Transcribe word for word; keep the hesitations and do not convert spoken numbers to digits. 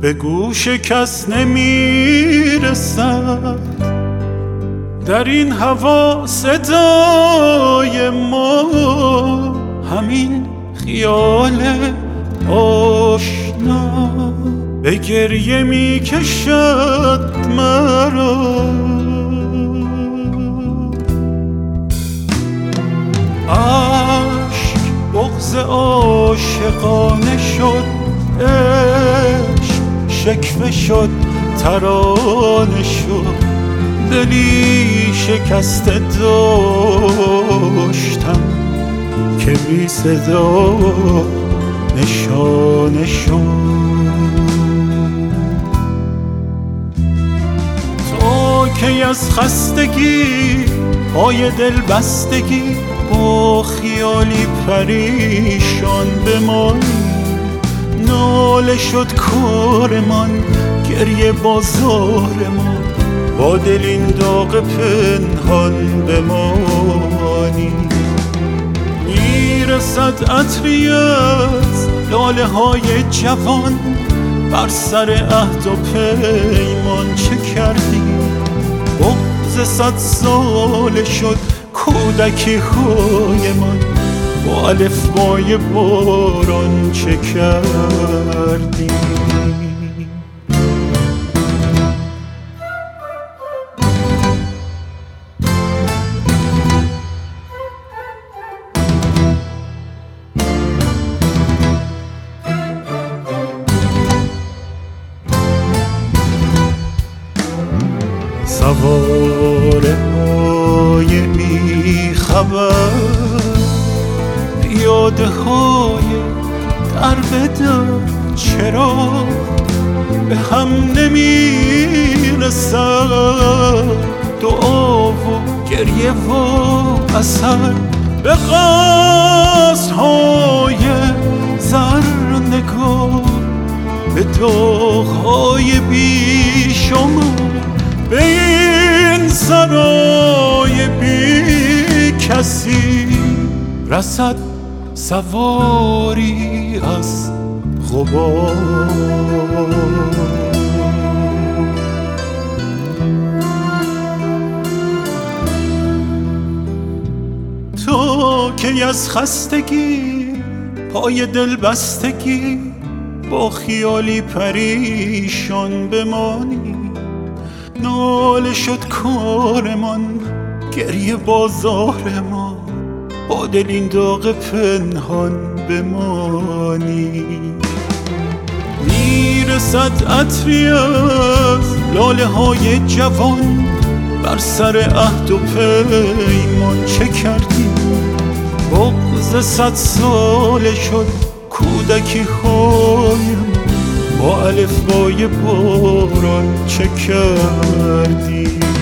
به گوش کس نمیرسد. در این هوا صدای ما همین خیال آشنا به گریه می کشد مرا. عشق بغض عاشقانه شد، عشق شکوه شد، ترانه شد. دلی شکسته داشتم که بی صدا نشانه شد. تو که از خستگی پای دل بستگی با خیالی پریشان بمانی. ناله شد کارمان، گریه بازارمان، با دل این داغ پنهان بمانی. میرسد عطری از لاله های جوان، بر سر عهد و پیمان چه کردی؟ بغض صد ساله شد کودکی های من، با الفبای باران چه کردی؟ سواره های بی خبر، پیاده های در به در، چرا به هم نمی رسد دعا و گریه و اثر؟ به قصد های زر نگاه، به داغ های بی شما، به این سرای بی کسی رسد سواری از غبار. تو که از خستگی پای دل بستگی با خیالی پریشان بمانی. ناله شد کارمان، گریه بازارمان، با دل این داغ پنهان بمانی. میرسد عطری از لاله های جوان، بر سر عهد و پیمان چه کردی؟ بغض صد ساله شد کودکی هایم، با الفبای باران چه کردی؟